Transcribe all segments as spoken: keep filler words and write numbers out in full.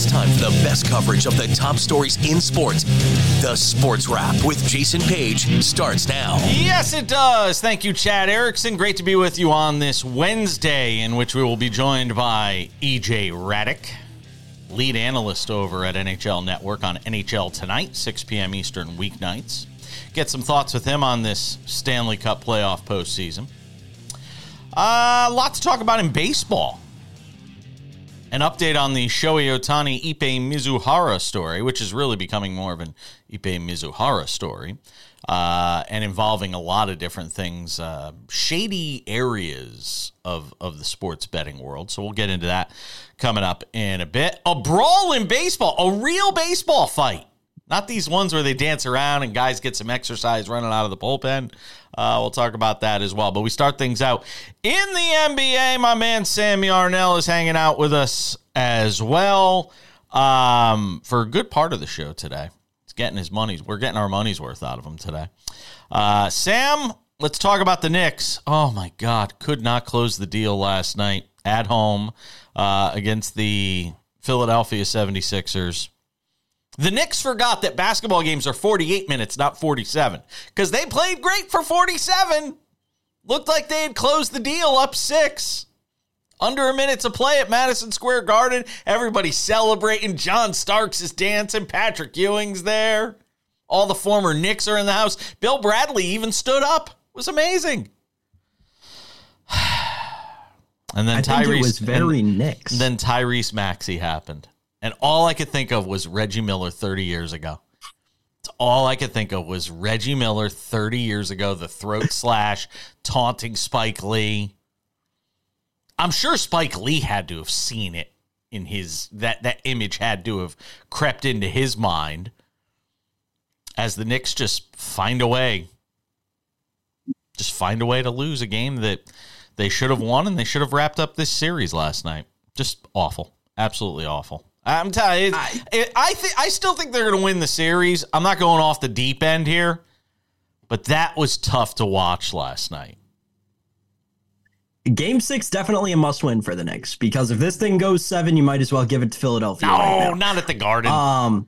It's time for the best coverage of the top stories in sports. The Sports Wrap with Jason Page starts now. Yes, it does. Thank you, Chad Erickson. Great to be with you on this Wednesday, in which we will be joined by E J Radick, lead analyst over at N H L Network on N H L Tonight, six p.m. Eastern weeknights. Get some thoughts with him on this Stanley Cup playoff postseason. Uh, a lot to talk about in baseball. An update on the Shohei Ohtani Ippei Mizuhara story, which is really becoming more of an Ippei Mizuhara story, uh, and involving a lot of different things, uh, shady areas of, of the sports betting world. So we'll get into that coming up in a bit. A brawl in baseball, a real baseball fight. Not these ones where they dance around and guys get some exercise running out of the bullpen. Uh, we'll talk about that as well. But we start things out in the N B A. My man Sam Yarnell is hanging out with us as well um, for a good part of the show today. He's getting his money's. We're getting our money's worth out of him today. Uh, Sam, let's talk about the Knicks. Oh, my God. Could not close the deal last night at home uh, against the Philadelphia seventy-sixers. The Knicks forgot that basketball games are forty-eight minutes, not forty-seven, because they played great for forty-seven. Looked like they had closed the deal up six. Under a minute to play at Madison Square Garden. Everybody celebrating. John Starks is dancing. Patrick Ewing's there. All the former Knicks are in the house. Bill Bradley even stood up. It was amazing. And then I Tyrese, think it was very and, Knicks. Then Tyrese Maxey happened. And all I could think of was Reggie Miller thirty years ago. It's all I could think of was Reggie Miller thirty years ago, the throat slash, taunting Spike Lee. I'm sure Spike Lee had to have seen it in his, that, that image had to have crept into his mind as the Knicks just find a way, just find a way to lose a game that they should have won, and they should have wrapped up this series last night. Just awful. Absolutely awful. I'm telling you, I it, I, th- I still think they're going to win the series. I'm not going off the deep end here, but that was tough to watch last night. Game six, definitely a must-win for the Knicks, because if this thing goes seven, you might as well give it to Philadelphia. No, right now. not at the Garden. Um,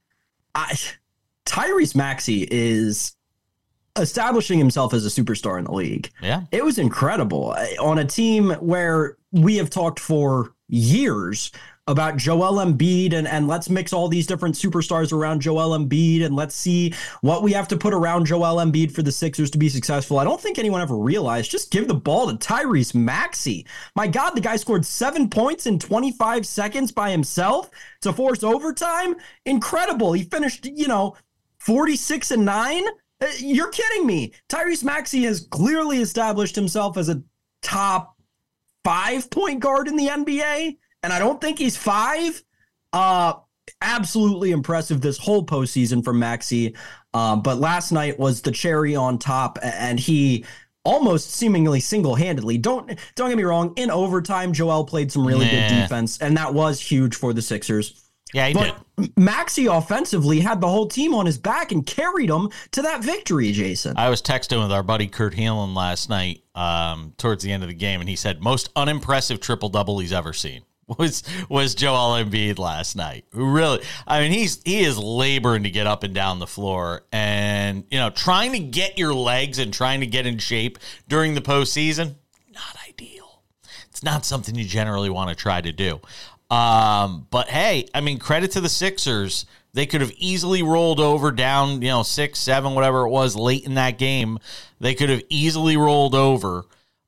I, Tyrese Maxey is establishing himself as a superstar in the league. Yeah. It was incredible on a team where we have talked for years about Joel Embiid and, and let's mix all these different superstars around Joel Embiid and let's see what we have to put around Joel Embiid for the Sixers to be successful. I don't think anyone ever realized, just give the ball to Tyrese Maxey. My God, the guy scored seven points in twenty-five seconds by himself to force overtime. Incredible. He finished, you know, forty-six and nine. You're kidding me. Tyrese Maxey has clearly established himself as a top five point guard in the N B A. And I don't think he's five. Uh, absolutely impressive this whole postseason from Maxey. Um, but last night was the cherry on top, and he almost seemingly single-handedly. Don't don't get me wrong. In overtime, Joel played some really nah. good defense, and that was huge for the Sixers. Yeah, he but did. Maxey offensively had the whole team on his back and carried them to that victory, Jason. I was texting with our buddy Kurt Heelan last night um, towards the end of the game, and he said most unimpressive triple-double he's ever seen. Was was Joel Embiid last night? Really? I mean, he's he is laboring to get up and down the floor, and you know, trying to get your legs and trying to get in shape during the postseason, not ideal. It's not something you generally want to try to do. Um, but hey, I mean, credit to the Sixers. They could have easily rolled over down, you know, six, seven, whatever it was, late in that game. They could have easily rolled over.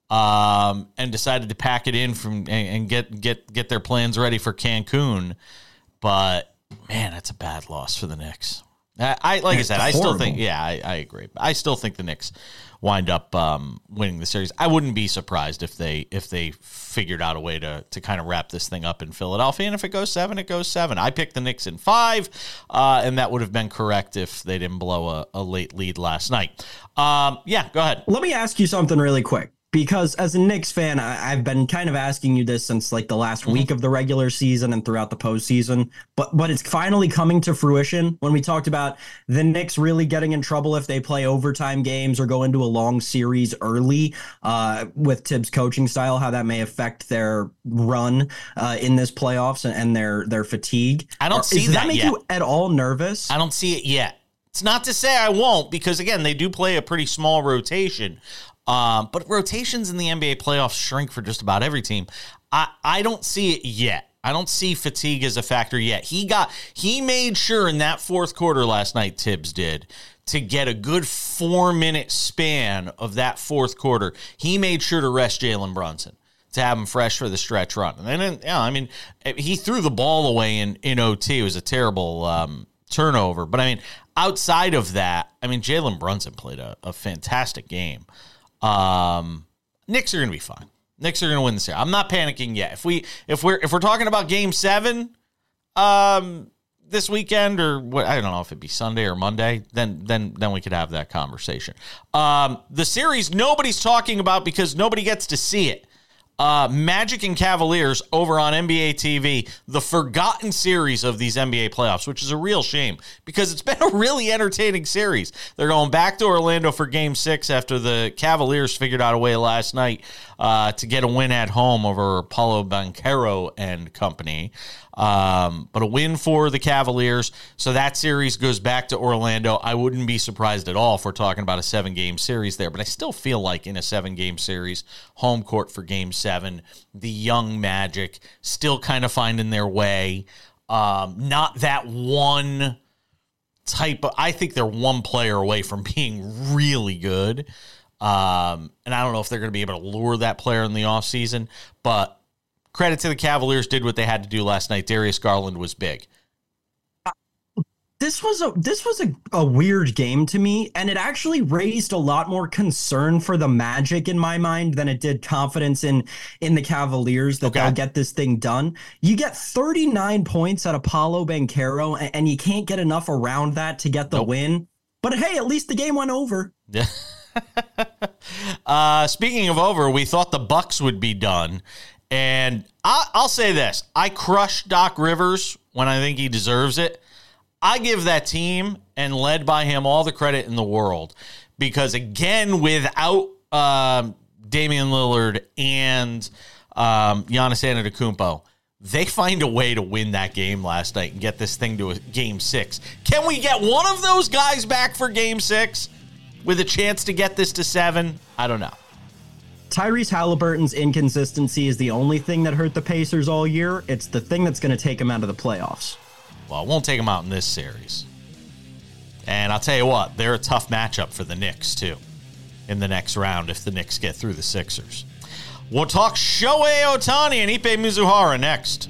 Um, and decided to pack it in from and, and get get get their plans ready for Cancun, but man, that's a bad loss for the Knicks. I, I like I said, I still think, yeah, I, I agree. I still think the Knicks wind up um, winning the series. I wouldn't be surprised if they if they figured out a way to to kind of wrap this thing up in Philadelphia. And if it goes seven, it goes seven. I picked the Knicks in five, uh, and that would have been correct if they didn't blow a, a late lead last night. Um, yeah, go ahead. Let me ask you something really quick. Because as a Knicks fan, I, I've been kind of asking you this since like the last mm-hmm. week of the regular season and throughout the postseason. But but it's finally coming to fruition when we talked about the Knicks really getting in trouble if they play overtime games or go into a long series early uh, with Tibbs' coaching style, how that may affect their run uh, in this playoffs and, and their their fatigue. I don't or, see does that that make yet. you at all nervous? I don't see it yet. It's not to say I won't, because again, they do play a pretty small rotation. Um, but rotations in the N B A playoffs shrink for just about every team. I, I don't see it yet. I don't see fatigue as a factor yet. He got he made sure in that fourth quarter last night, Tibbs did, to get a good four-minute span of that fourth quarter. He made sure to rest Jalen Brunson to have him fresh for the stretch run. And then, yeah, I mean, he threw the ball away in, in O T. It was a terrible um, turnover. But, I mean, outside of that, I mean, Jalen Brunson played a, a fantastic game. Um, Knicks are going to be fine. Knicks are going to win this year. I'm not panicking yet. If we if we're if we're talking about Game Seven, um, this weekend or what, I don't know if it'd be Sunday or Monday, then then then we could have that conversation. Um, the series nobody's talking about because nobody gets to see it. Uh, Magic and Cavaliers over on N B A T V, the forgotten series of these N B A playoffs, which is a real shame because it's been a really entertaining series. They're going back to Orlando for Game Six after the Cavaliers figured out a way last night uh, to get a win at home over Paolo Banchero and company. Um, but a win for the Cavaliers. So that series goes back to Orlando. I wouldn't be surprised at all if we're talking about a seven-game series there. But I still feel like in a seven-game series, home court for Game seven, the young Magic still kind of finding their way. Um, not that one type of... I think they're one player away from being really good. Um, and I don't know if they're going to be able to lure that player in the offseason, but... Credit to the Cavaliers, did what they had to do last night. Darius Garland was big. This was a this was a, a weird game to me, and it actually raised a lot more concern for the Magic in my mind than it did confidence in in the Cavaliers that okay. they'll get this thing done. You get thirty-nine points out of Paolo Banchero, and, and you can't get enough around that to get the nope. win. But hey, at least the game went over. Yeah. uh, speaking of over, we thought the Bucks would be done. And I'll say this. I crush Doc Rivers when I think he deserves it. I give that team, and led by him, all the credit in the world. Because, again, without um, Damian Lillard and um, Giannis Antetokounmpo, they find a way to win that game last night and get this thing to a game six. Can we get one of those guys back for game six with a chance to get this to seven? I don't know. Tyrese Halliburton's inconsistency is the only thing that hurt the Pacers all year. It's the thing that's going to take them out of the playoffs. Well, it won't take them out in this series. And I'll tell you what, they're a tough matchup for the Knicks, too, in the next round if the Knicks get through the Sixers. We'll talk Shohei Ohtani and Ipe Mizuhara next.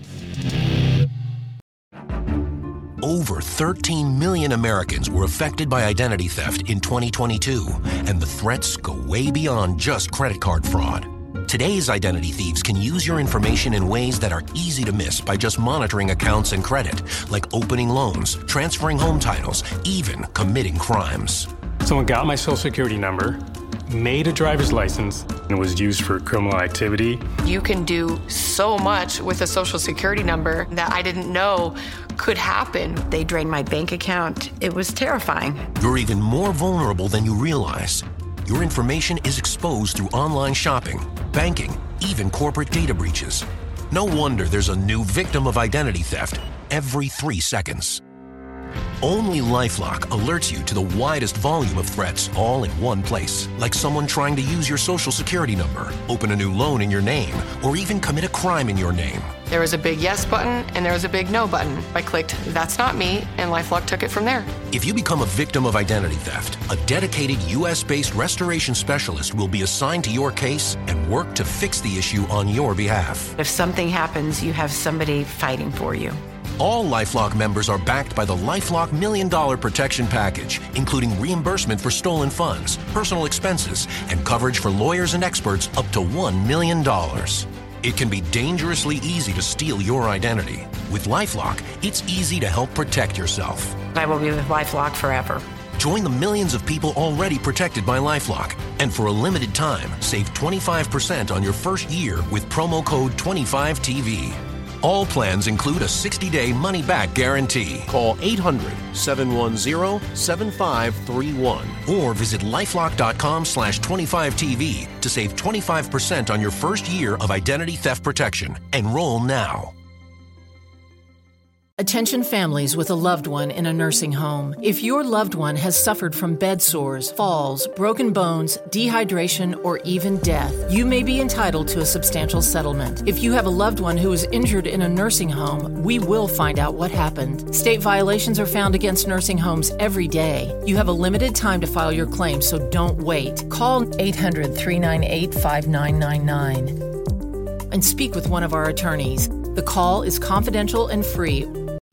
Over thirteen million Americans were affected by identity theft in twenty twenty-two, and the threats go way beyond just credit card fraud. Today's identity thieves can use your information in ways that are easy to miss by just monitoring accounts and credit, like opening loans, transferring home titles, even committing crimes. Someone got my social security number, made a driver's license, and was used for criminal activity. You can do so much with a social security number that I didn't know could happen. They drained my bank account. It was terrifying. You're even more vulnerable than you realize. Your information is exposed through online shopping, banking, even corporate data breaches. No wonder there's a new victim of identity theft every three seconds. Only LifeLock alerts you to the widest volume of threats all in one place, like someone trying to use your social security number, open a new loan in your name, or even commit a crime in your name. There was a big yes button and there was a big no button. I clicked, that's not me, and LifeLock took it from there. If you become a victim of identity theft, a dedicated U S-based restoration specialist will be assigned to your case and work to fix the issue on your behalf. If something happens, you have somebody fighting for you. All LifeLock members are backed by the LifeLock Million Dollar Protection Package, including reimbursement for stolen funds, personal expenses, and coverage for lawyers and experts up to one million dollars. It can be dangerously easy to steal your identity. With LifeLock, it's easy to help protect yourself. I will be with LifeLock forever. Join the millions of people already protected by LifeLock. And for a limited time, save twenty-five percent on your first year with promo code twenty-five T V. All plans include a sixty-day money-back guarantee. Call eight hundred, seven one zero, seven five three one or visit lifelock.com slash 25TV to save twenty-five percent on your first year of identity theft protection. Enroll now. Attention families with a loved one in a nursing home. If your loved one has suffered from bed sores, falls, broken bones, dehydration, or even death, you may be entitled to a substantial settlement. If you have a loved one who is injured in a nursing home, we will find out what happened. State violations are found against nursing homes every day. You have a limited time to file your claim, so don't wait. Call eight hundred, three nine eight, five nine nine nine and speak with one of our attorneys. The call is confidential and free.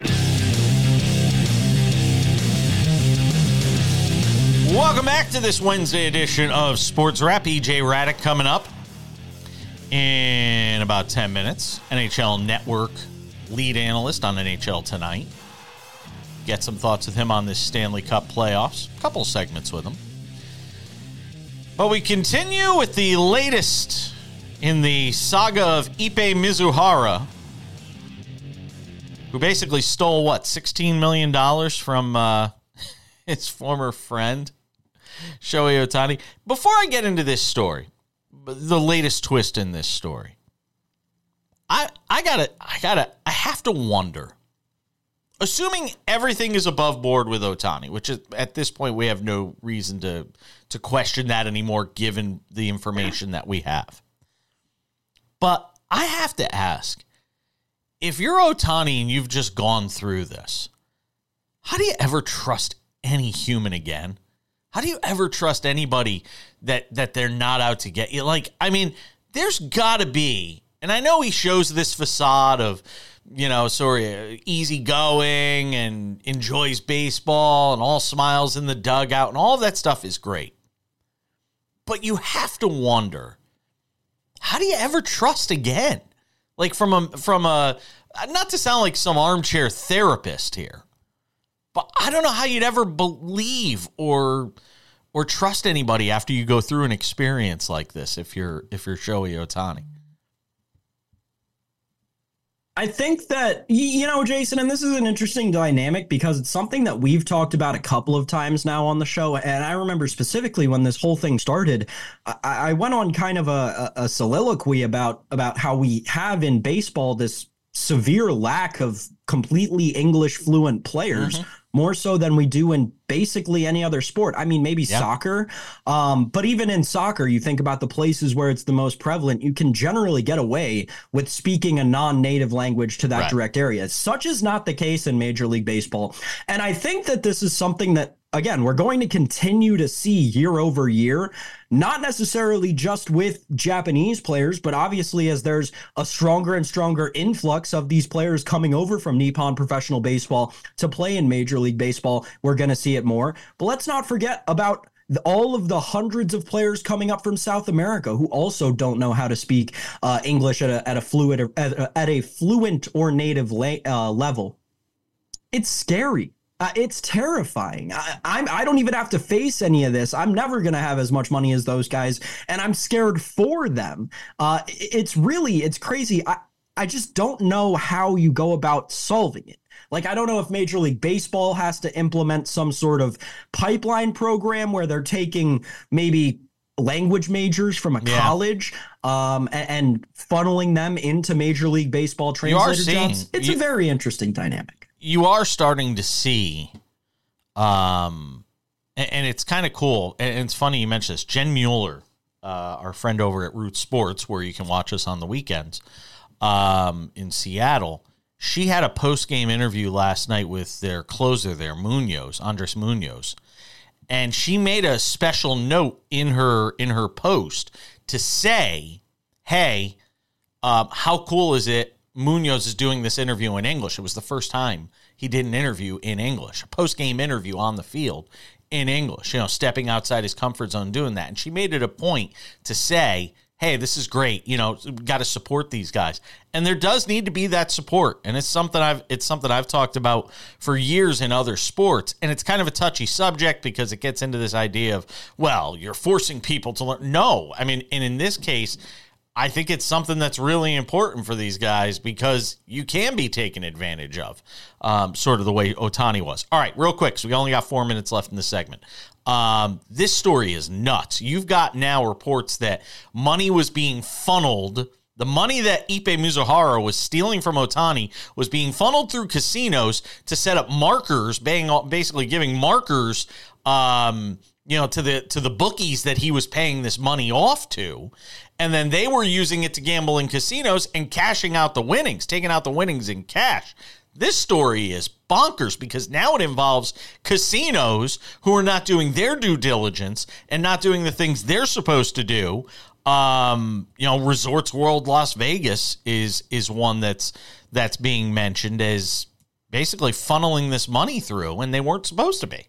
Welcome back to this Wednesday edition of Sports Wrap. E J Radick coming up in about ten minutes. N H L Network lead analyst on N H L Tonight. Get some thoughts with him on this Stanley Cup playoffs. A couple segments with him. But we continue with the latest in the saga of Ipe Mizuhara, who basically stole, what, sixteen million dollars from uh, his former friend, Shohei Ohtani. Before I get into this story, the latest twist in this story, I I gotta I gotta I have to wonder. Assuming everything is above board with Ohtani, which is, at this point we have no reason to to question that anymore, given the information that we have. But I have to ask, if you're Ohtani and you've just gone through this, how do you ever trust any human again? How do you ever trust anybody that that they're not out to get you? Like, I mean, there's got to be, and I know he shows this facade of, you know, sort of easygoing and enjoys baseball and all smiles in the dugout, and all of that stuff is great. But you have to wonder, how do you ever trust again? Like, from a from a not to sound like some armchair therapist here, but I don't know how you'd ever believe or or trust anybody after you go through an experience like this if you're if you're Shohei Ohtani. I think that, you know, Jason, and this is an interesting dynamic because it's something that we've talked about a couple of times now on the show. And I remember specifically when this whole thing started, I, I went on kind of a, a soliloquy about about how we have in baseball this severe lack of completely English fluent players, mm-hmm. more so than we do in basically any other sport. I mean, maybe yeah. soccer, um, but even in soccer, you think about the places where it's the most prevalent, you can generally get away with speaking a non-native language to that right. direct area. Such is not the case in Major League Baseball. And I think that this is something that, again, we're going to continue to see year over year, not necessarily just with Japanese players, but obviously as there's a stronger and stronger influx of these players coming over from Nippon Professional Baseball to play in Major League Baseball, we're going to see it more. But let's not forget about the, all of the hundreds of players coming up from South America who also don't know how to speak uh, English at a, at a fluid at a, at a fluent or native la- uh, level. It's scary. Uh, it's terrifying. I, I'm, I don't even have to face any of this. I'm never going to have as much money as those guys, and I'm scared for them. Uh, it's really, it's crazy. I, I just don't know how you go about solving it. Like, I don't know if Major League Baseball has to implement some sort of pipeline program where they're taking maybe language majors from a yeah. college um, and, and funneling them into Major League Baseball translator jobs. It's you- a very interesting dynamic. You are starting to see, um, and, and it's kind of cool. And, and it's funny you mentioned this. Jen Mueller, uh, our friend over at Root Sports, where you can watch us on the weekends, um, in Seattle, she had a post-game interview last night with their closer there, Munoz, Andres Munoz, and she made a special note in her in her post to say, "Hey, um, how cool is it? Munoz is doing this interview in English." It was the first time he did an interview in English, a post-game interview on the field in English, you know, stepping outside his comfort zone, doing that. And she made it a point to say, hey, this is great. You know, got to support these guys. And there does need to be that support. And it's something I've it's something I've talked about for years in other sports. And it's kind of a touchy subject because it gets into this idea of, well, you're forcing people to learn. No, I mean, and in this case, I think it's something that's really important for these guys because you can be taken advantage of, um, sort of the way Ohtani was. All right, real quick, so we only got four minutes left in the segment. Um, this story is nuts. You've got now reports that money was being funneled. The money that Ippei Mizuhara was stealing from Ohtani was being funneled through casinos to set up markers, basically giving markers, um, you know, to the to the bookies that he was paying this money off to. And then they were using it to gamble in casinos and cashing out the winnings, taking out the winnings in cash. This story is bonkers because now it involves casinos who are not doing their due diligence and not doing the things they're supposed to do. Um, you know, Resorts World Las Vegas is is one that's that's being mentioned as basically funneling this money through, and they weren't supposed to be.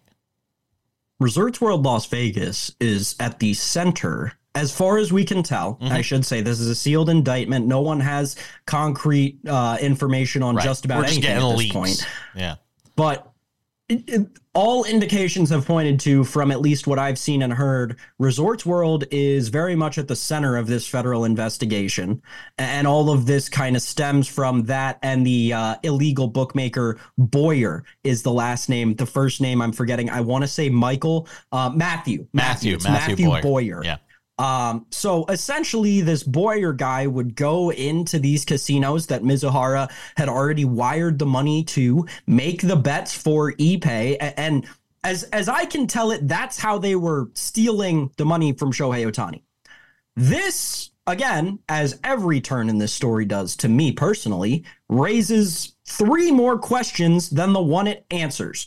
Resorts World Las Vegas is at the center, as far as we can tell. Mm-hmm. I should say this is a sealed indictment. No one has concrete uh, information on right. just about just anything at this leaks. point. Yeah, but it, it, all indications have pointed to, from at least what I've seen and heard, Resorts World is very much at the center of this federal investigation. And all of this kind of stems from that and the uh, illegal bookmaker Boyer is the last name. The first name I'm forgetting. I want to say Michael, uh, Matthew. Matthew. Matthew, Matthew, Matthew Boyer. Boyer. Yeah. Um, so essentially this Boyer guy would go into these casinos that Mizuhara had already wired the money to make the bets for Ippei. And as, as I can tell it, that's how they were stealing the money from Shohei Ohtani. This, again, as every turn in this story does to me personally, raises three more questions than the one it answers.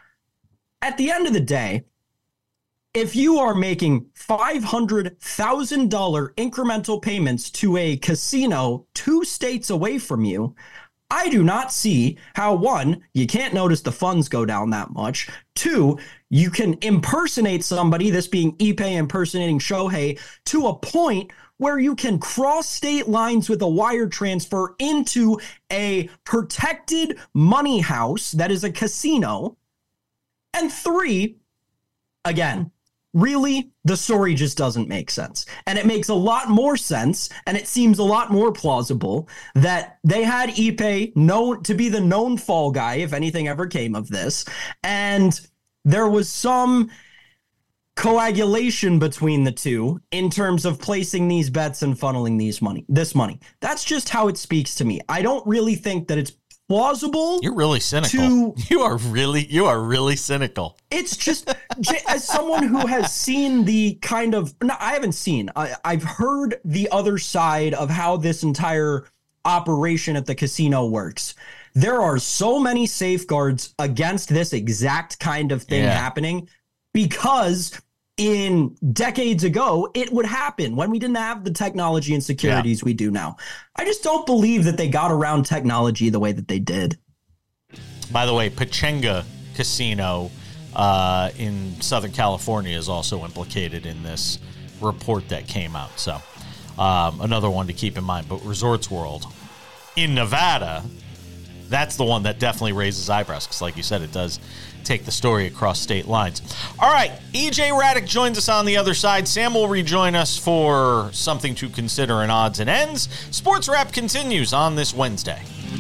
At the end of the day, if you are making five hundred thousand dollars incremental payments to a casino two states away from you, I do not see how, one, you can't notice the funds go down that much. Two, you can impersonate somebody, this being Ippei impersonating Shohei, to a point where you can cross state lines with a wire transfer into a protected money house that is a casino. And three, again, really, the story just doesn't make sense. And it makes a lot more sense, and it seems a lot more plausible that they had Ippei known to be the known fall guy, if anything ever came of this, and there was some coagulation between the two in terms of placing these bets and funneling these money, this money. That's just how it speaks to me. I don't really think that it's plausible. You're really cynical. To, you are really, you are really cynical. It's just, as someone who has seen the kind of, no, I haven't seen, I, I've heard the other side of how this entire operation at the casino works. There are so many safeguards against this exact kind of thing yeah. happening because in decades ago, it would happen when we didn't have the technology and securities yeah. we do now. I just don't believe that they got around technology the way that they did. By the way, Pechanga Casino uh, in Southern California is also implicated in this report that came out. So um, another one to keep in mind. But Resorts World in Nevada, that's the one that definitely raises eyebrows because, like you said, it does take the story across state lines. All right, E J Radick joins us on the other side. Sam will rejoin us for something to consider in odds and ends. Sports Wrap continues on this Wednesday.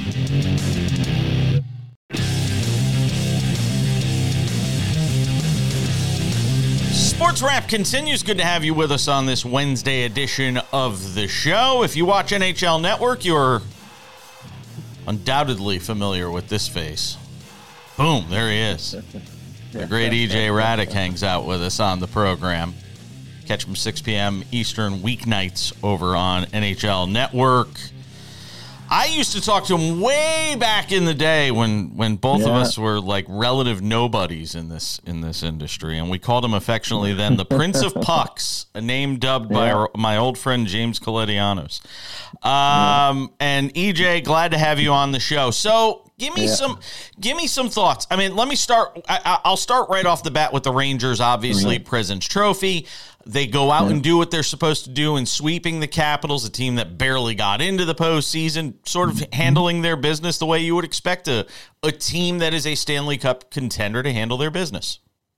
Sports Wrap continues. Good to have you with us on this Wednesday edition of the show. If you watch N H L Network, you're undoubtedly familiar with this face. Boom, there he is. The great E J Radick hangs out with us on the program. Catch him six p.m. Eastern weeknights over on N H L Network. I used to talk to him way back in the day when, when both yeah. of us were like relative nobodies in this in this industry, and we called him affectionately then the Prince of Pucks, a name dubbed yeah. by our, my old friend James Kaledianos. Um, yeah. And E J, glad to have you on the show. So give me yeah. some give me some thoughts. I mean, let me start. I, I'll start right off the bat with the Rangers, obviously, mm-hmm. President's Trophy. They go out and do what they're supposed to do in sweeping the Capitals, a team that barely got into the postseason, sort of handling their business the way you would expect a, a team that is a Stanley Cup contender to handle their business.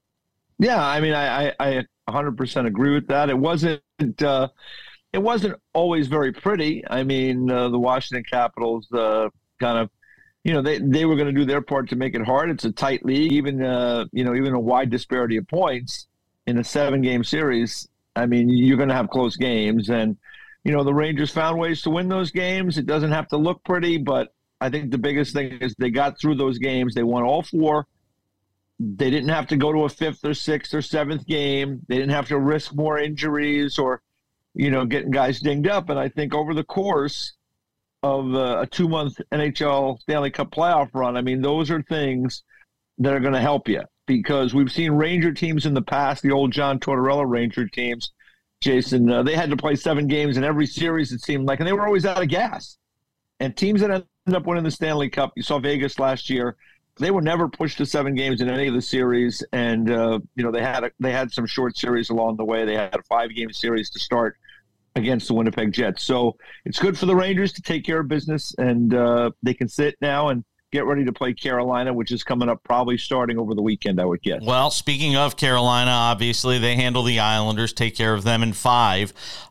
Yeah, I mean, I, I, I one hundred percent agree with that. It wasn't uh, it wasn't always very pretty. I mean, uh, the Washington Capitals uh, kind of, you know, they, they were going to do their part to make it hard. It's a tight league, even uh, you know, even a wide disparity of points. In a seven-game series, I mean, you're going to have close games. And, you know, the Rangers found ways to win those games. It doesn't have to look pretty, but I think the biggest thing is they got through those games. They won all four. They didn't have to go to a fifth or sixth or seventh game. They didn't have to risk more injuries or, you know, getting guys dinged up. And I think over the course of uh, a two-month N H L Stanley Cup playoff run, I mean, those are things that are going to help you. Because we've seen Ranger teams in the past, the old John Tortorella Ranger teams, Jason, uh, they had to play seven games in every series, it seemed like, and they were always out of gas. And teams that ended up winning the Stanley Cup, you saw Vegas last year, they were never pushed to seven games in any of the series. And, uh, you know, they had a, they had some short series along the way. They had a five-game series to start against the Winnipeg Jets. So it's good for the Rangers to take care of business, and uh, they can sit now and get ready to play Carolina, which is coming up probably starting over the weekend, I would guess. Well, speaking of Carolina, obviously they handle the Islanders, take care of them in five.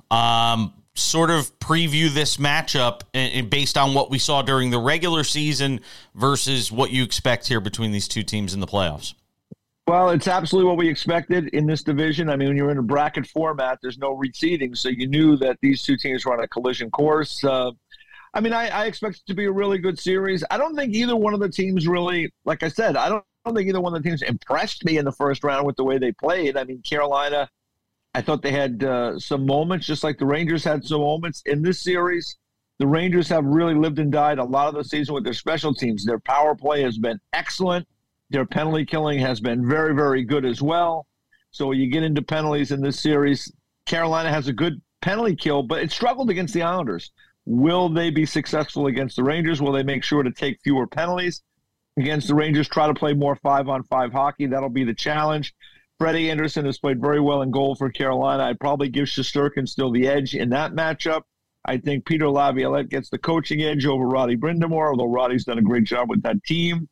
Um, sort of preview this matchup based on what we saw during the regular season versus what you expect here between these two teams in the playoffs. Well, it's absolutely what we expected in this division. I mean, when you're in a bracket format, there's no reseeding, so you knew that these two teams were on a collision course. Uh, I mean, I, I expect it to be a really good series. I don't think either one of the teams really, like I said, I don't, I don't think either one of the teams impressed me in the first round with the way they played. I mean, Carolina, I thought they had uh, some moments, just like the Rangers had some moments in this series. The Rangers have really lived and died a lot of the season with their special teams. Their power play has been excellent. Their penalty killing has been very, very good as well. So you get into penalties in this series. Carolina has a good penalty kill, but it struggled against the Islanders. Will they be successful against the Rangers? Will they make sure to take fewer penalties against the Rangers, try to play more five-on-five hockey? That'll be the challenge. Freddie Anderson has played very well in goal for Carolina. I'd probably give Shesterkin still the edge in that matchup. I think Peter Laviolette gets the coaching edge over Roddy Brind'Amour, although Roddy's done a great job with that team.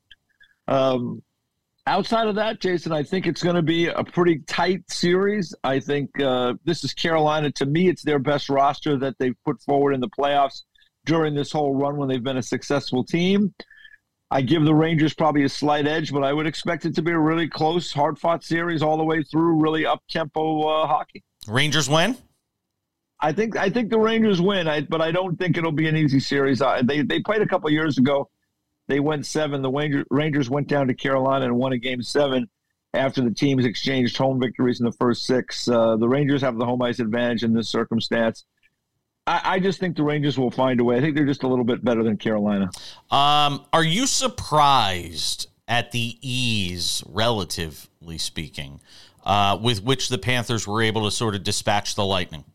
Um, outside of that, Jason, I think it's going to be a pretty tight series. I think uh, this is Carolina. To me, it's their best roster that they've put forward in the playoffs during this whole run when they've been a successful team. I give the Rangers probably a slight edge, but I would expect it to be a really close, hard-fought series all the way through, really up-tempo uh, hockey. Rangers win? I think I think the Rangers win, I, but I don't think it'll be an easy series. I, they they played a couple years ago. They went seven. The Rangers, Rangers went down to Carolina and won a game seven after the teams exchanged home victories in the first six. Uh, the Rangers have the home ice advantage in this circumstance. I, I just think the Rangers will find a way. I think they're just a little bit better than Carolina. Um, are you surprised at the ease, relatively speaking, uh, with which the Panthers were able to sort of dispatch the Lightning?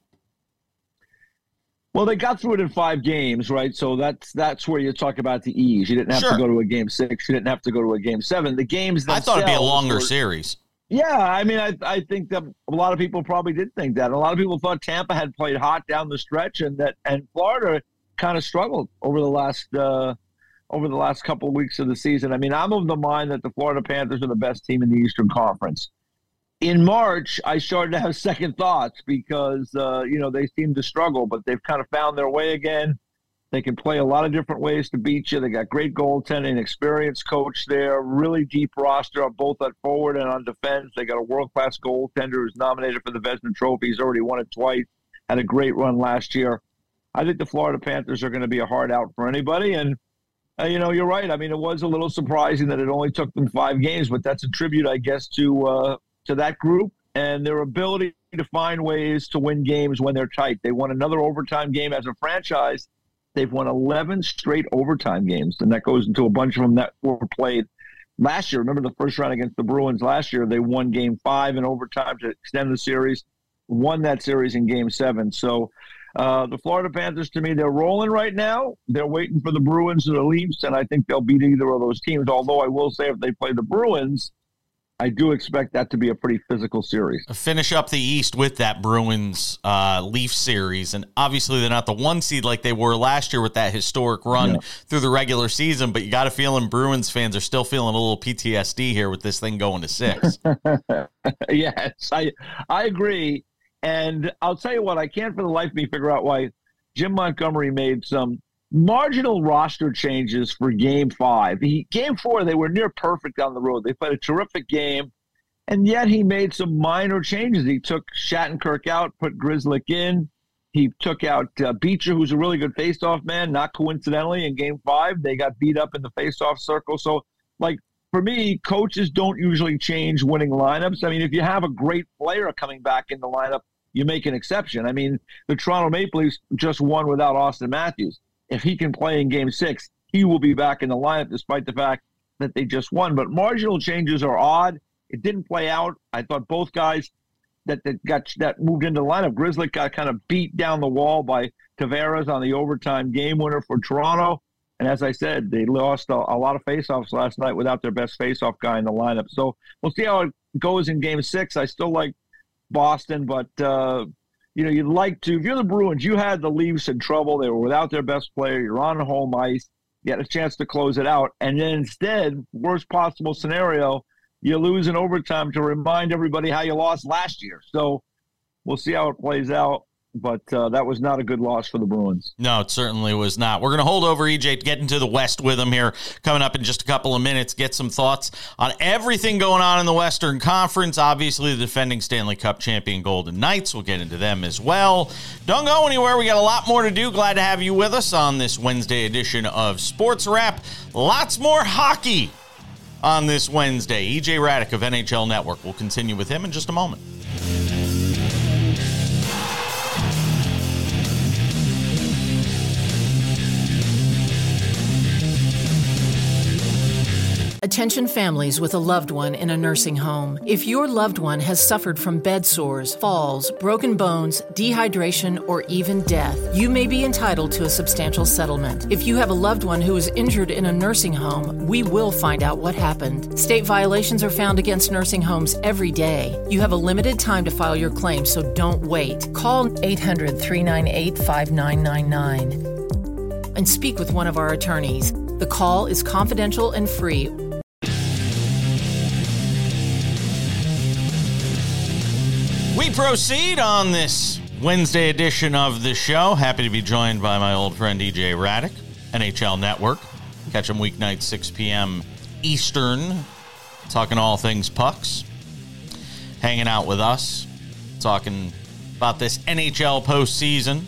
Well, they got through it in five games, right? So that's that's where you talk about the ease. You didn't have Sure. to go to a game six. You didn't have to go to a game seven. The games I thought it'd be a themselves longer were- series. Yeah, I mean, I I think that a lot of people probably did think that. A lot of people thought Tampa had played hot down the stretch, and that and Florida kind of struggled over the last uh, over the last couple of weeks of the season. I mean, I'm of the mind that the Florida Panthers are the best team in the Eastern Conference. In March, I started to have second thoughts because uh, you know they seem to struggle, but they've kind of found their way again. They can play a lot of different ways to beat you. They got great goaltending, experienced coach there, really deep roster on both at forward and on defense. They got a world-class goaltender who's nominated for the Vezina Trophy. He's already won it twice, had a great run last year. I think the Florida Panthers are going to be a hard out for anybody. And, uh, you know, you're right. I mean, it was a little surprising that it only took them five games, but that's a tribute, I guess, to uh, to that group and their ability to find ways to win games when they're tight. They won another overtime game as a franchise. They've won eleven straight overtime games, and that goes into a bunch of them that were played last year. Remember the first round against the Bruins last year? They won game five in overtime to extend the series, won that series in game seven. So uh, the Florida Panthers, to me, they're rolling right now. They're waiting for the Bruins or the Leafs, and I think they'll beat either of those teams. Although I will say if they play the Bruins, I do expect that to be a pretty physical series. Finish up the East with that Bruins uh, Leaf series. And obviously they're not the one seed like they were last year with that historic run yeah. through the regular season, but you got a feeling Bruins fans are still feeling a little P T S D here with this thing going to six. Yes, I I agree. And I'll tell you what, I can't for the life of me figure out why Jim Montgomery made some marginal roster changes for game five. He, game four, they were near perfect on the road. They played a terrific game, and yet he made some minor changes. He took Shattenkirk out, put Grzelcyk in. He took out uh, Beecher, who's a really good faceoff man. Not coincidentally, in game five, they got beat up in the faceoff circle. So, like, for me, coaches don't usually change winning lineups. I mean, if you have a great player coming back in the lineup, you make an exception. I mean, the Toronto Maple Leafs just won without Austin Matthews. If he can play in game six, he will be back in the lineup despite the fact that they just won. But marginal changes are odd. It didn't play out. I thought both guys that, that got that moved into the lineup, Grzelcyk got kind of beat down the wall by Tavares on the overtime game winner for Toronto. And as I said, they lost a, a lot of faceoffs last night without their best faceoff guy in the lineup. So we'll see how it goes in game six. I still like Boston, but uh, you know, you'd like to, if you're the Bruins, you had the Leafs in trouble. They were without their best player. You're on home ice. You had a chance to close it out. And then instead, worst possible scenario, you lose in overtime to remind everybody how you lost last year. So we'll see how it plays out. But uh, that was not a good loss for the Bruins. No, it certainly was not. We're going to hold over E J to get into the West with him here coming up in just a couple of minutes, get some thoughts on everything going on in the Western Conference. Obviously, the defending Stanley Cup champion Golden Knights. We'll get into them as well. Don't go anywhere. We got a lot more to do. Glad to have you with us on this Wednesday edition of Sports Wrap. Lots more hockey on this Wednesday. E J Radick of N H L Network. We'll continue with him in just a moment. Attention families with a loved one in a nursing home. If your loved one has suffered from bed sores, falls, broken bones, dehydration, or even death, you may be entitled to a substantial settlement. If you have a loved one who is injured in a nursing home, we will find out what happened. State violations are found against nursing homes every day. You have a limited time to file your claim, so don't wait. Call eight hundred, three nine eight, five nine nine nine and speak with one of our attorneys. The call is confidential and free. We proceed on this Wednesday edition of the show. Happy to be joined by my old friend E J Radick, N H L Network. Catch him weeknights, six p.m. Eastern, talking all things pucks. Hanging out with us, talking about this N H L postseason.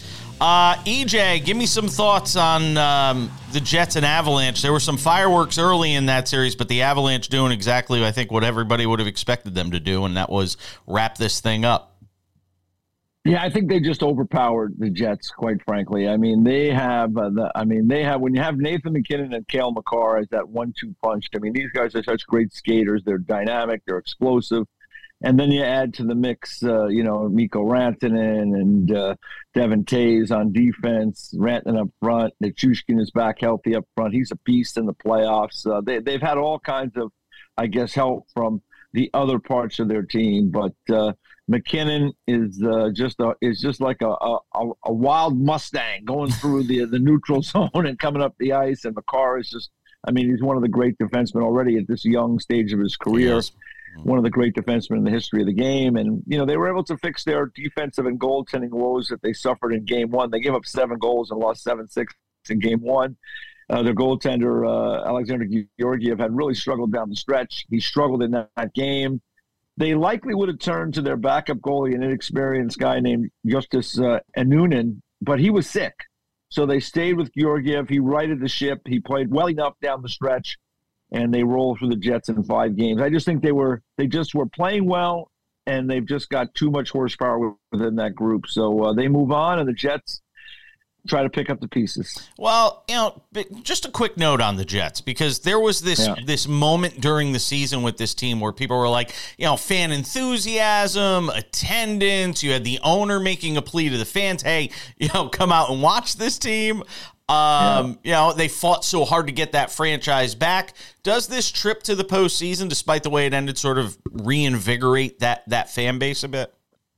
Uh, E J, give me some thoughts on um, the Jets and Avalanche. There were some fireworks early in that series, but the Avalanche doing exactly, I think, what everybody would have expected them to do, and that was wrap this thing up. Yeah, I think they just overpowered the Jets, quite frankly. I mean, they have, uh, the, I mean, they have, when you have Nathan MacKinnon and Cale Makar as that one two punch, I mean, these guys are such great skaters. They're dynamic, they're explosive. And then you add to the mix, uh, you know, Mikko Rantanen and uh, Devin Taves on defense, Rantanen up front. Nichushkin is back healthy up front. He's a beast in the playoffs. Uh, they, they've had all kinds of, I guess, help from the other parts of their team. But uh, McKinnon is uh, just a, is just like a, a, a wild Mustang going through the the neutral zone and coming up the ice. And Makar is just, I mean, he's one of the great defensemen already at this young stage of his career. Yes. One of the great defensemen in the history of the game. And, you know, they were able to fix their defensive and goaltending woes that they suffered in game one. They gave up seven goals and lost seven six in game one. Uh, their goaltender, uh, Alexander Georgiev, had really struggled down the stretch. He struggled in that, that game. They likely would have turned to their backup goalie, an inexperienced guy named Justus uh, Enunen, but he was sick. So they stayed with Georgiev. He righted the ship. He played well enough down the stretch. And they rolled through the Jets in five games. I just think they were they just were playing well, and they've just got too much horsepower within that group. So uh, they move on, and the Jets try to pick up the pieces. Well, you know, just a quick note on the Jets, because there was this yeah. this moment during the season with this team where people were like, you know, fan enthusiasm, attendance. You had the owner making a plea to the fans, hey, you know, come out and watch this team. Um, yeah. You know, they fought so hard to get that franchise back. Does this trip to the postseason, despite the way it ended, sort of reinvigorate that that fan base a bit?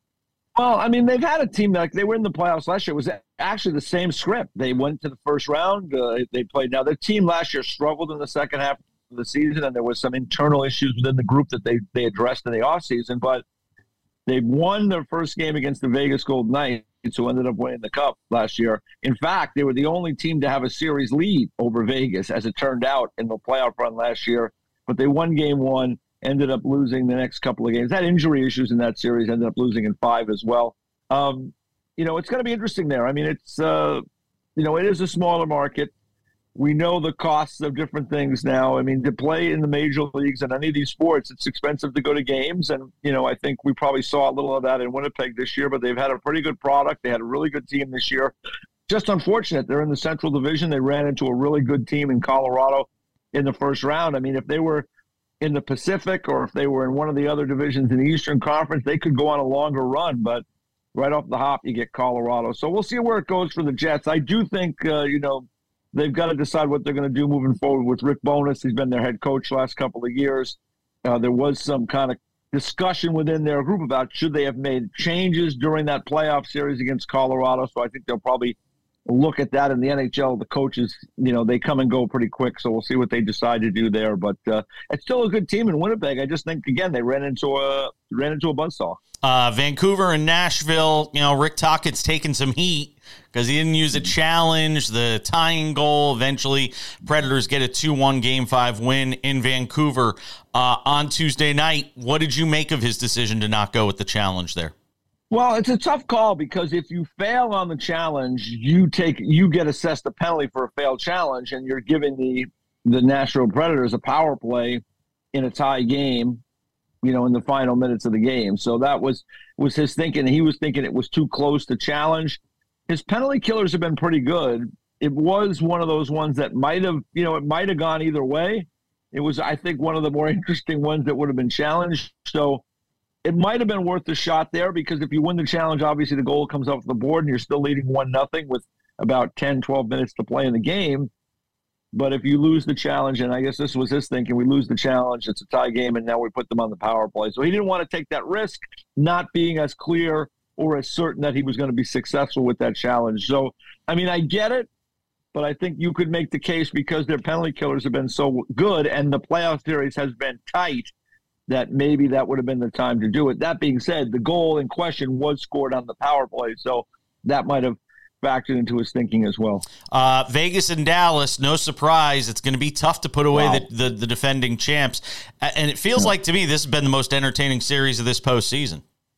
Well, I mean, they've had a team that they were in the playoffs last year. It was actually the same script. They went to the first round. Uh, they played. Now, their team last year struggled in the second half of the season, and there was some internal issues within the group that they, they addressed in the offseason. But they won their first game against the Vegas Golden Knights, who ended up winning the Cup last year. In fact, they were the only team to have a series lead over Vegas, as it turned out, in the playoff run last year. But they won game one. Ended up losing the next couple of games. Had injury issues in that series, ended up losing in five as well. Um, you know, it's going to be interesting there. I mean, it's, uh, you know, it is a smaller market. We know the costs of different things now. I mean, to play in the major leagues and any of these sports, it's expensive to go to games. And, you know, I think we probably saw a little of that in Winnipeg this year, but they've had a pretty good product. They had a really good team this year. Just unfortunate. They're in the Central Division. They ran into a really good team in Colorado in the first round. I mean, if they were in the Pacific, or if they were in one of the other divisions in the Eastern Conference, they could go on a longer run. But right off the hop, you get Colorado. So we'll see where it goes for the Jets. I do think, uh, you know, they've got to decide what they're going to do moving forward with Rick Bowness. He's been their head coach last couple of years. Uh, there was some kind of discussion within their group about should they have made changes during that playoff series against Colorado. So I think they'll probably look at that in the N H L. The coaches, you know, they come and go pretty quick, so we'll see what they decide to do there. But uh, it's still a good team in Winnipeg. I just think, again, they ran into a ran into a buzzsaw. Uh, Vancouver and Nashville, you know, Rick Tocchet's taken some heat because he didn't use a challenge, the tying goal. Eventually, Predators get a two one Game five win in Vancouver uh, on Tuesday night. What did you make of his decision to not go with the challenge there? Well, it's a tough call because if you fail on the challenge, you take you get assessed a penalty for a failed challenge, and you're giving the the Nashville Predators a power play in a tie game, you know, in the final minutes of the game. So that was was his thinking. He was thinking it was too close to challenge. His penalty killers have been pretty good. It was one of those ones that might have, you know, it might have gone either way. It was, I think, one of the more interesting ones that would have been challenged. So it might have been worth the shot there, because if you win the challenge, obviously the goal comes off the board and you're still leading one nothing with about ten, twelve minutes to play in the game. But if you lose the challenge, and I guess this was his thinking, we lose the challenge, it's a tie game, and now we put them on the power play. So he didn't want to take that risk, not being as clear or as certain that he was going to be successful with that challenge. So, I mean, I get it, but I think you could make the case because their penalty killers have been so good and the playoff series has been tight, that maybe that would have been the time to do it. That being said, the goal in question was scored on the power play, so that might have factored into his thinking as well. Uh, Vegas and Dallas, no surprise, it's going to be tough to put away wow. the, the, the defending champs. And it feels yeah. like to me this has been the most entertaining series of this postseason.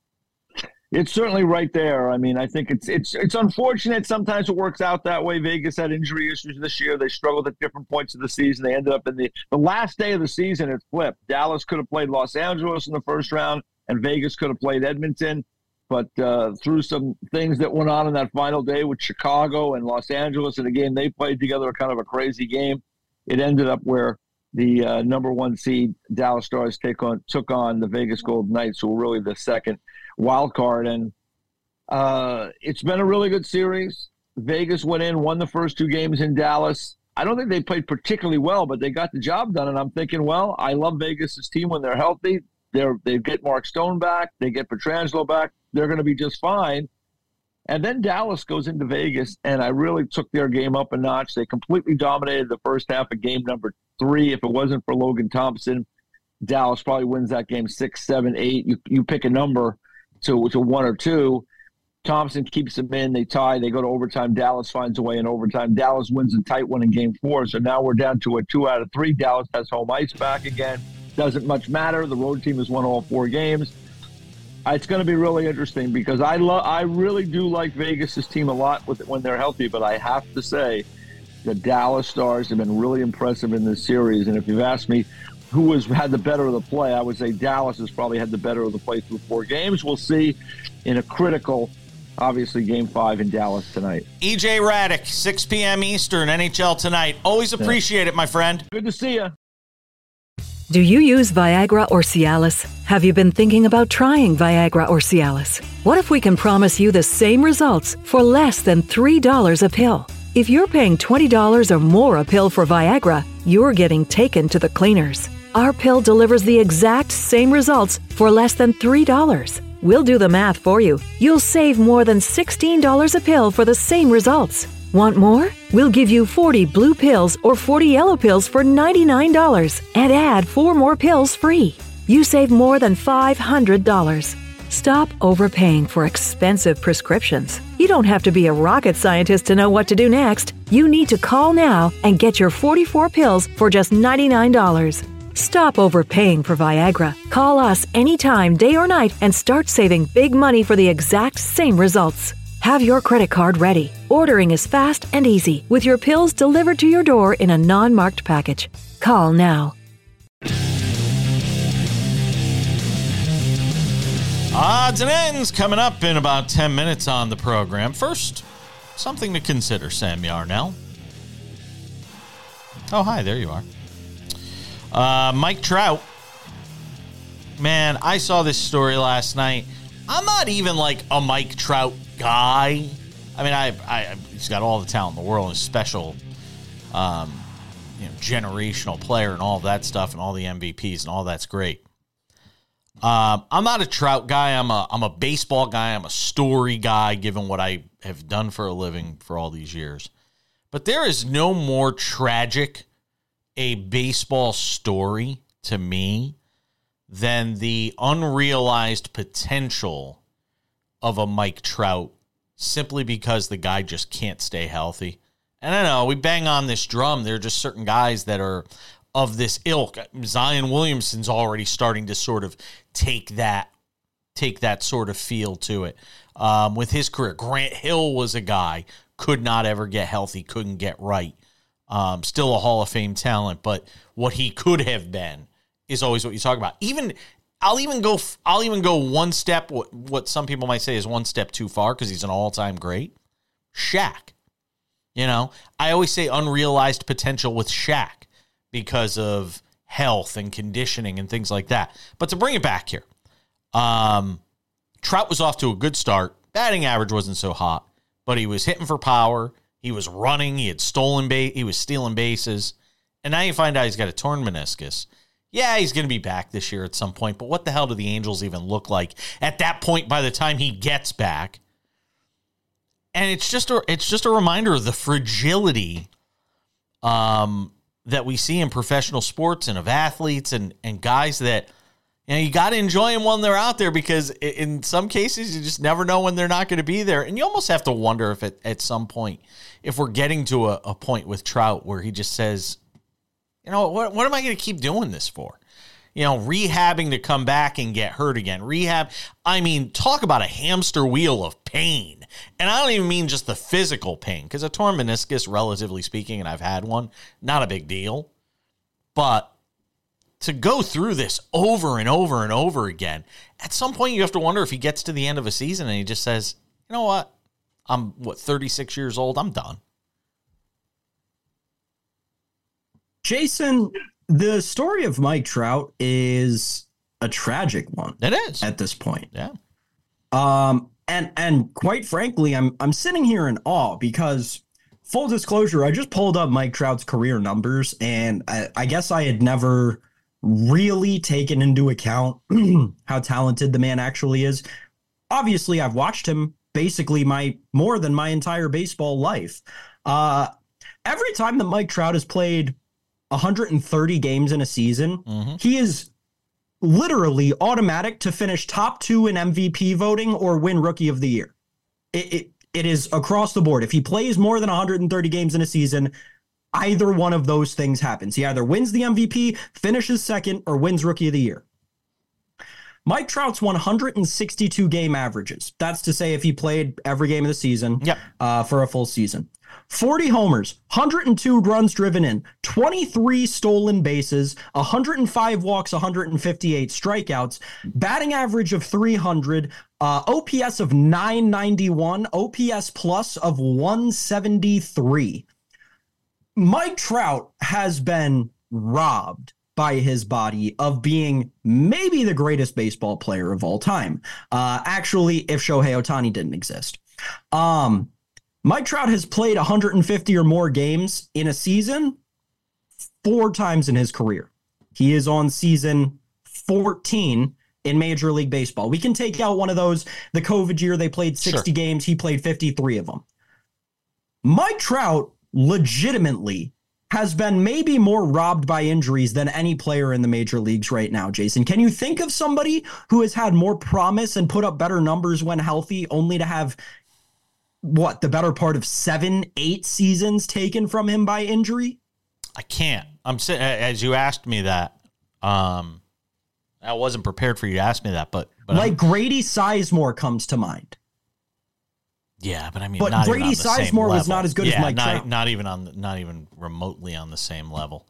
It's certainly right there. I mean, I think it's it's it's unfortunate. Sometimes it works out that way. Vegas had injury issues this year. They struggled at different points of the season. They ended up in the, the last day of the season, it flipped. Dallas could have played Los Angeles in the first round, and Vegas could have played Edmonton. But uh, through some things that went on in that final day with Chicago and Los Angeles, and again, they played together kind of a crazy game. It ended up where the uh, number one seed Dallas Stars take on took on the Vegas Golden Knights, who were really the second wild card. And uh, it's been a really good series. Vegas went in, won the first two games in Dallas. I don't think they played particularly well, but they got the job done. And I'm thinking, well, I love Vegas' team when they're healthy. They're, they get Mark Stone back. They get Pietrangelo back. They're going to be just fine. And then Dallas goes into Vegas, and I really took their game up a notch. They completely dominated the first half of game number three. If it wasn't for Logan Thompson, Dallas probably wins that game six, seven, eight. You you pick a number to, to one or two. Thompson keeps them in. They tie. They go to overtime. Dallas finds a way in overtime. Dallas wins a tight one in game four. So now we're down to a two out of three. Dallas has home ice back again. Doesn't much matter. The road team has won all four games. It's going to be really interesting because I love, I really do like Vegas' team a lot with it when they're healthy, but I have to say the Dallas Stars have been really impressive in this series. And if you've asked me who has had the better of the play, I would say Dallas has probably had the better of the play through four games. We'll see in a critical, obviously, game five in Dallas tonight. E J Radick, six p.m. Eastern, N H L Tonight. Always appreciate yeah. it, my friend. Good to see you. Do you use Viagra or Cialis? Have you been thinking about trying Viagra or Cialis? What if we can promise you the same results for less than three dollars a pill? If you're paying twenty dollars or more a pill for Viagra, you're getting taken to the cleaners. Our pill delivers the exact same results for less than three dollars. We'll do the math for you. You'll save more than sixteen dollars a pill for the same results. Want more? We'll give you forty blue pills or forty yellow pills for ninety-nine dollars and add four more pills free. You save more than five hundred dollars. Stop overpaying for expensive prescriptions. You don't have to be a rocket scientist to know what to do next. You need to call now and get your forty-four pills for just ninety-nine dollars. Stop overpaying for Viagra. Call us anytime, day or night, and start saving big money for the exact same results. Have your credit card ready. Ordering is fast and easy, with your pills delivered to your door in a non-marked package. Call now. Odds and ends coming up in about ten minutes on the program. First, something to consider, Sam Yarnell. Oh, hi, there you are. Uh, Mike Trout. Man, I saw this story last night. I'm not even like a Mike Trout guy. I mean, I, I he's got all the talent in the world and a special, um, you know, generational player and all that stuff and all the M V Ps and all that's great. Um, I'm not a Trout guy. I'm a I'm a baseball guy. I'm a story guy, given what I have done for a living for all these years. But there is no more tragic a baseball story to me than the unrealized potential of a Mike Trout simply because the guy just can't stay healthy. And I know we bang on this drum. There are just certain guys that are of this ilk. Zion Williamson's already starting to sort of take that, take that sort of feel to it. Um, with his career, Grant Hill was a guy, could not ever get healthy, couldn't get right. Um, still a Hall of Fame talent, but what he could have been is always what you talk about. Even I'll even go. I'll even go one step. What, what some people might say is one step too far because he's an all-time great. Shaq. You know, I always say unrealized potential with Shaq because of health and conditioning and things like that. But to bring it back here, um, Trout was off to a good start. Batting average wasn't so hot, but he was hitting for power. He was running. He had stolen base. He was stealing bases. And now you find out he's got a torn meniscus. Yeah, he's going to be back this year at some point. But what the hell do the Angels even look like at that point by the time he gets back? And it's just a, it's just a reminder of the fragility um, that we see in professional sports and of athletes and, and guys that, you know, you got to enjoy them when they're out there because in some cases you just never know when they're not going to be there. And you almost have to wonder if at, at some point, if we're getting to a, a point with Trout where he just says, you know, what, what am I going to keep doing this for? You know, rehabbing to come back and get hurt again. Rehab, I mean, talk about a hamster wheel of pain. And I don't even mean just the physical pain, because a torn meniscus, relatively speaking, and I've had one, not a big deal. But to go through this over and over and over again, at some point you have to wonder if he gets to the end of a season and he just says, you know what, I'm, what, thirty-six years old, I'm done. Jason, the story of Mike Trout is a tragic one. It is. At this point. Yeah. Um, and and quite frankly, I'm I'm sitting here in awe because, full disclosure, I just pulled up Mike Trout's career numbers, and I, I guess I had never really taken into account how talented the man actually is. Obviously, I've watched him basically my more than my entire baseball life. Uh, every time that Mike Trout has played one hundred thirty games in a season, mm-hmm. he is literally automatic to finish top two in M V P voting or win Rookie of the Year. It, it it is across the board. If he plays more than one hundred thirty games in a season, either one of those things happens. He either wins the M V P, finishes second, or wins Rookie of the Year. Mike Trout's one hundred sixty-two game averages. That's to say if he played every game of the season yep. uh, for a full season. forty homers, one hundred two runs driven in, twenty-three stolen bases, one hundred five walks, one hundred fifty-eight strikeouts, batting average of three hundred, uh, O P S of nine ninety-one, O P S plus of one seventy-three. Mike Trout has been robbed by his body of being maybe the greatest baseball player of all time. Uh, actually, if Shohei Ohtani didn't exist. Um, Mike Trout has played one hundred fifty or more games in a season four times in his career. He is on season fourteen in Major League Baseball. We can take out one of those, the COVID year they played sixty sure. games. He played fifty-three of them. Mike Trout legitimately has been maybe more robbed by injuries than any player in the major leagues right now, Jason. Can you think of somebody who has had more promise and put up better numbers when healthy, only to have, what, the better part of seven, eight seasons taken from him by injury? I can't. I'm as you asked me that. Um, I wasn't prepared for you to ask me that, but, but like I'm, Grady Sizemore comes to mind. Yeah, but I mean, but not Grady even on the Sizemore was not as good yeah, as Mike not, Trout. Not even on, the, not even remotely on the same level.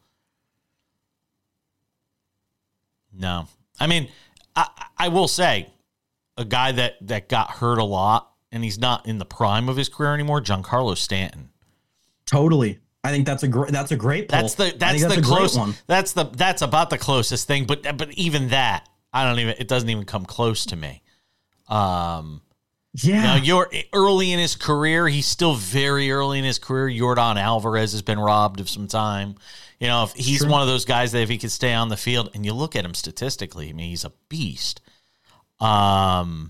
No, I mean, I, I will say, a guy that that got hurt a lot, and he's not in the prime of his career anymore. Giancarlo Stanton. Totally, I think that's a great. That's a great pull. That's the that's, that's the close one. That's the that's about the closest thing. But but even that, I don't even. It doesn't even come close to me. Um. Yeah. Now, you're early in his career. He's still very early in his career. Yordan Alvarez has been robbed of some time. You know, if he's True. one of those guys that if he could stay on the field, and you look at him statistically, I mean, he's a beast. Um,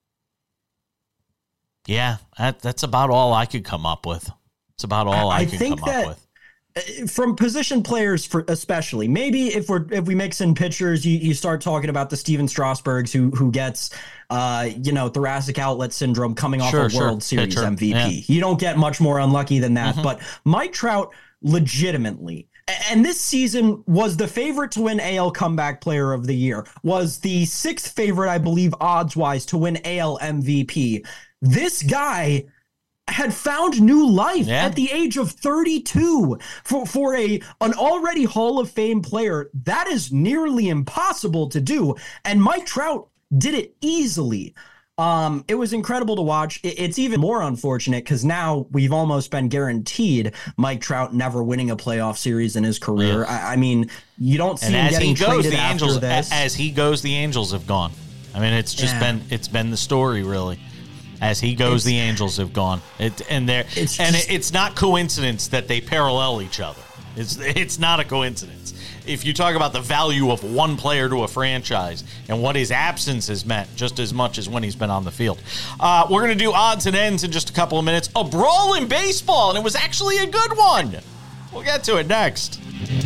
yeah, that, that's about all I could come up with. It's about all I, I could come that- up with. From position players, for especially, maybe if we're if we mix in pitchers, you, you start talking about the Steven Strasburgs who who gets, uh, you know, thoracic outlet syndrome coming off sure, a World sure. Series Pitcher. M V P. Yeah. You don't get much more unlucky than that. Mm-hmm. But Mike Trout, legitimately, and this season was the favorite to win A L Comeback Player of the Year, was the sixth favorite, I believe, odds wise, to win A L M V P. This guy had found new life yeah. at the age of thirty-two. For for a an already Hall of Fame player, that is nearly impossible to do. And Mike Trout did it easily. Um, it was incredible to watch. It, it's even more unfortunate because now we've almost been guaranteed Mike Trout never winning a playoff series in his career. I, I mean, you don't see and him as getting he goes, traded the after Angels, this. As he goes, the Angels have gone. I mean, it's just Yeah. been it's been the story, really. As he goes, It's- the Angels have gone. It, and they're, It's and just- it, it's not coincidence that they parallel each other. It's it's not a coincidence. If you talk about the value of one player to a franchise and what his absence has meant just as much as when he's been on the field. Uh, we're going to do odds and ends in just a couple of minutes. A brawl in baseball, and it was actually a good one. We'll get to it next.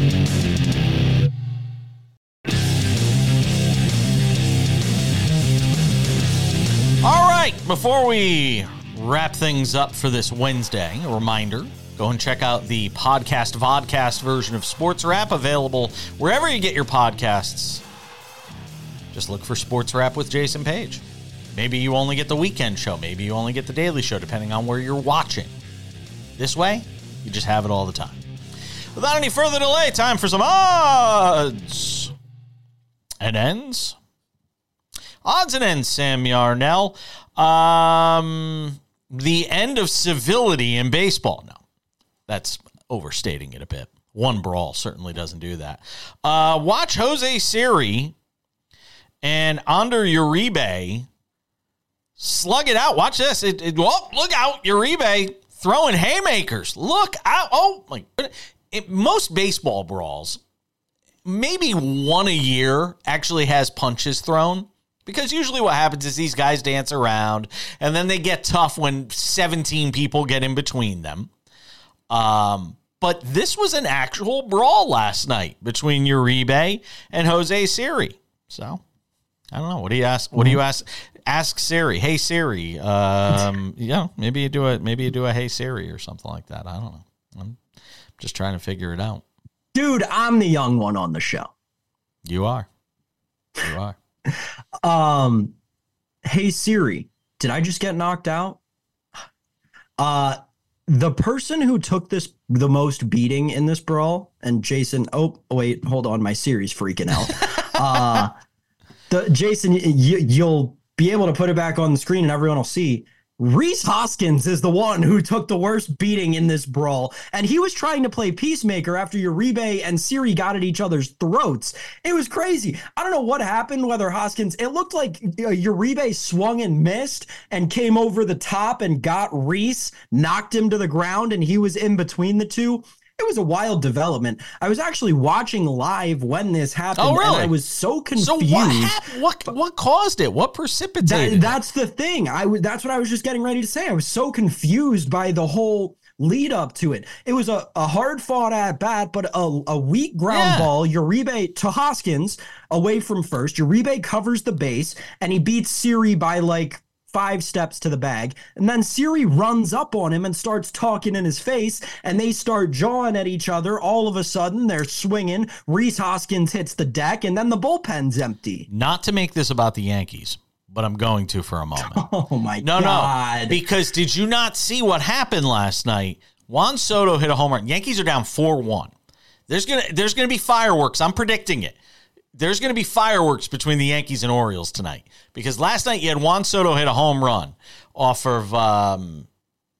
All right, before we wrap things up for this Wednesday, a reminder, go and check out the podcast, vodcast version of Sports Wrap, available wherever you get your podcasts. Just look for Sports Wrap with Jason Page. Maybe you only get the weekend show. Maybe you only get the daily show, depending on where you're watching. This way, you just have it all the time. Without any further delay, time for some odds and ends. Odds and ends, Sam Yarnell. Um, the end of civility in baseball. No, that's overstating it a bit. One brawl certainly doesn't do that. Uh, watch Jose Siri and Ander Uribe slug it out. Watch this. It, it, whoa, look out. Uribe throwing haymakers. Look out. Oh, my goodness. It, most baseball brawls, maybe one a year actually has punches thrown. Because usually what happens is these guys dance around, and then they get tough when seventeen people get in between them. Um, but this was an actual brawl last night between Uribe and Jose Siri. So, I don't know. What do you ask? What do you ask? Ask Siri. Hey Siri. Um, yeah, maybe you do a maybe you do a Hey Siri or something like that. I don't know. I'm just trying to figure it out. Dude, I'm the young one on the show. You are. You are. Um, hey Siri, did I just get knocked out? Uh, the person who took this the most beating in this brawl, and Jason, oh wait, hold on, my Siri's freaking out. uh, the Jason, you, you'll be able to put it back on the screen and everyone will see. Rhys Hoskins is the one who took the worst beating in this brawl, and he was trying to play peacemaker after Uribe and Siri got at each other's throats. It was crazy. I don't know what happened, whether Hoskins, it looked like Uribe swung and missed and came over the top and got Rhys, knocked him to the ground, and he was in between the two. It was a wild development. I was actually watching live when this happened, oh, really? and I was so confused. So what happened? What, what caused it? What precipitated that, That's the thing. I w- That's what I was just getting ready to say. I was so confused by the whole lead up to it. It was a, a hard fought at bat, but a, a weak ground yeah. ball. Uribe to Hoskins away from first. Uribe covers the base, and he beats Siri by like five steps to the bag, and then Siri runs up on him and starts talking in his face, and they start jawing at each other. All of a sudden, they're swinging. Rhys Hoskins hits the deck, and then the bullpen's empty. Not to make this about the Yankees, but I'm going to for a moment. Oh, my no, God. No, because did you not see what happened last night? Juan Soto hit a home run. Yankees are down four one. There's gonna there's gonna be fireworks. I'm predicting it. There's going to be fireworks between the Yankees and Orioles tonight, because last night you had Juan Soto hit a home run off of, um,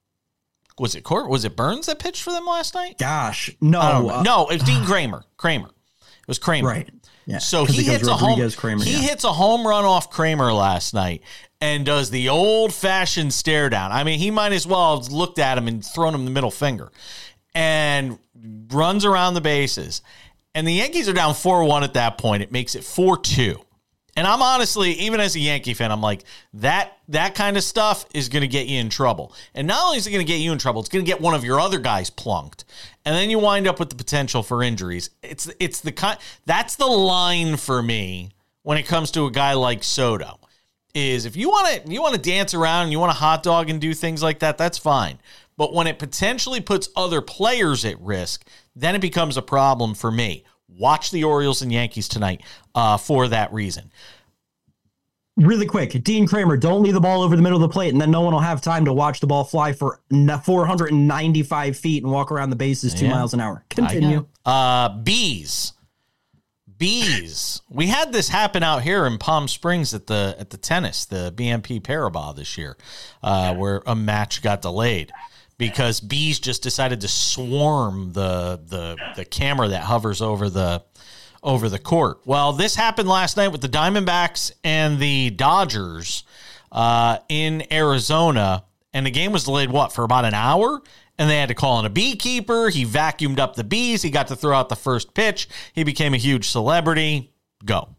was it Court? Was it Burns that pitched for them last night? Gosh, no. Uh, no, it was Dean Kramer. Kramer. It was Kramer. Right. Yeah. So he hits a home Kramer, he yeah. hits a home run off Kramer last night and does the old-fashioned stare down. I mean, he might as well have looked at him and thrown him the middle finger and runs around the bases. And the Yankees are down four one at that point. It makes it four two. And I'm honestly, even as a Yankee fan, I'm like, that that kind of stuff is going to get you in trouble. And not only is it going to get you in trouble, it's going to get one of your other guys plunked. And then you wind up with the potential for injuries. It's it's the kind that's the line for me when it comes to a guy like Soto. Is if you want to you want to dance around and you want to hot dog and do things like that, that's fine. But when it potentially puts other players at risk, then it becomes a problem for me. Watch the Orioles and Yankees tonight uh, for that reason. Really quick, Dean Kramer, don't leave the ball over the middle of the plate, and then no one will have time to watch the ball fly for four hundred ninety-five feet and walk around the bases two yeah. miles an hour. Continue. Uh, bees. Bees. We had this happen out here in Palm Springs at the at the tennis, the B M P Paribas this year, uh, where a match got delayed because bees just decided to swarm the the the camera that hovers over the over the court. Well, this happened last night with the Diamondbacks and the Dodgers uh, in Arizona, and the game was delayed, what, for about an hour? And they had to call in a beekeeper. He vacuumed up the bees. He got to throw out the first pitch. He became a huge celebrity. Go.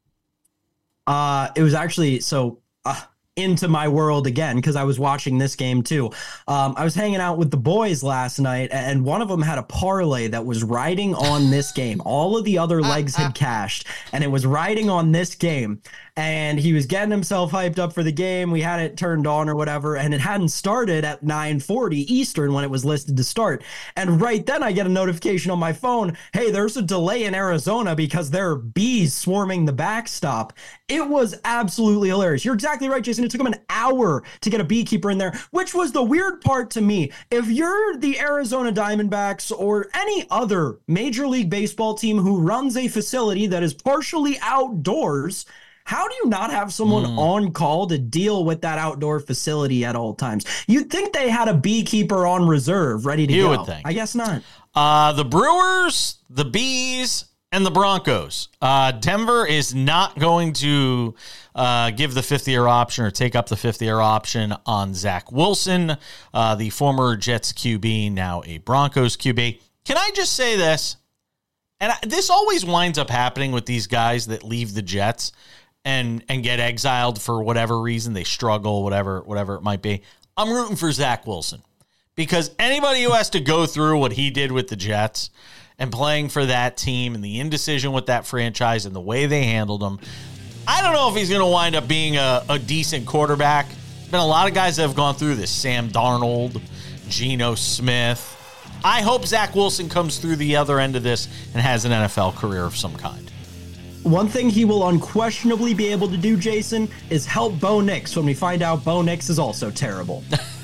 Uh, it was actually, so uh, into my world again, because I was watching this game too. Um, I was hanging out with the boys last night, and one of them had a parlay that was riding on this game. All of the other legs had cashed, and it was riding on this game. And he was getting himself hyped up for the game. We had it turned on or whatever, and it hadn't started at nine forty Eastern when it was listed to start. And right then I get a notification on my phone, hey, there's a delay in Arizona because there are bees swarming the backstop. It was absolutely hilarious. You're exactly right, Jason. It took him an hour to get a beekeeper in there, which was the weird part to me. If you're the Arizona Diamondbacks or any other Major League Baseball team who runs a facility that is partially outdoors, how do you not have someone mm. on call to deal with that outdoor facility at all times? You'd think they had a beekeeper on reserve ready to you go. You would think. I guess not. Uh, the Brewers, the Bees, and the Broncos. Uh, Denver is not going to uh, give the fifth-year option or take up the fifth-year option on Zach Wilson, uh, the former Jets Q B, now a Broncos Q B. Can I just say this? And I, this always winds up happening with these guys that leave the Jets and and get exiled for whatever reason. They struggle, whatever whatever it might be. I'm rooting for Zach Wilson because anybody who has to go through what he did with the Jets and playing for that team and the indecision with that franchise and the way they handled him, I don't know if he's going to wind up being a, a decent quarterback. There's been a lot of guys that have gone through this. Sam Darnold, Geno Smith. I hope Zach Wilson comes through the other end of this and has an N F L career of some kind. One thing he will unquestionably be able to do, Jason, is help Bo Nix when we find out Bo Nix is also terrible.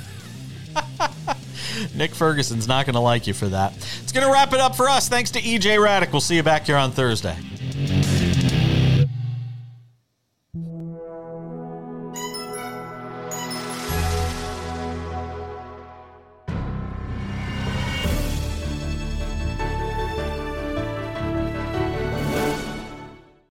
Nick Ferguson's not going to like you for that. It's going to wrap it up for us. Thanks to E J Radic. We'll see you back here on Thursday.